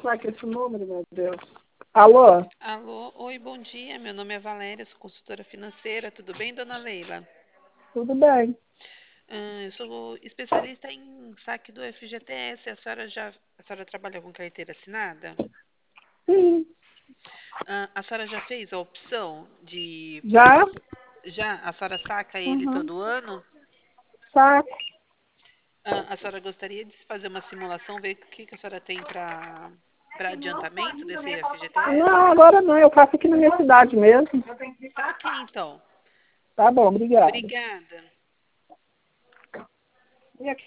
falar com esse número, meu Deus. Alô? Alô, oi, bom dia. Meu nome é Valéria, sou consultora financeira. Tudo bem, dona Leila? Tudo bem? Eu sou especialista em saque do FGTS. A senhora trabalha com carteira assinada? Sim. A senhora já fez a opção de Já? já? A senhora saca ele Uhum. todo ano? Saco. A senhora gostaria de fazer uma simulação, ver o que a senhora tem para adiantamento desse FGTS? Não, agora não. Eu faço aqui na minha cidade mesmo. Tá ok, então. Tá bom, obrigada. Obrigada. E aqui?